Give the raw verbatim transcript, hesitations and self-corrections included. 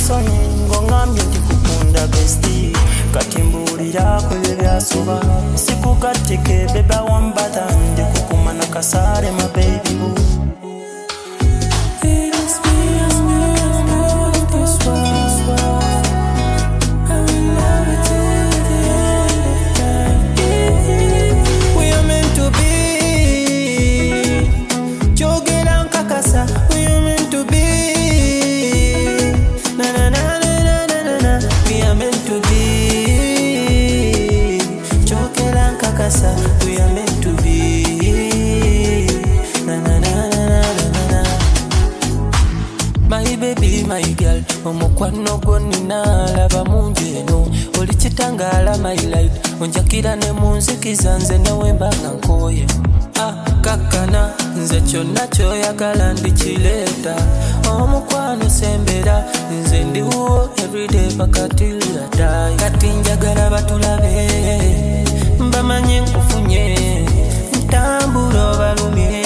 songo ngamye ndikukunda bestie katimbulira kwebyo byasoba sikukatike beba wambata ndikukumana kasare my baby boo. We are meant to be. Na na na na na na na. My baby, my girl, omukwano gonna laba munjeno. Oli chitangala my life, onjakira ne munzikiza nze nawe mbanga nkoye. Ah kakana nze kyonna kyoyagala ndikireta. Omukwano sembera nze ndiwo everyday paka till I die. Kati njagala batulabe mbamanye nkufunye ntambula balumye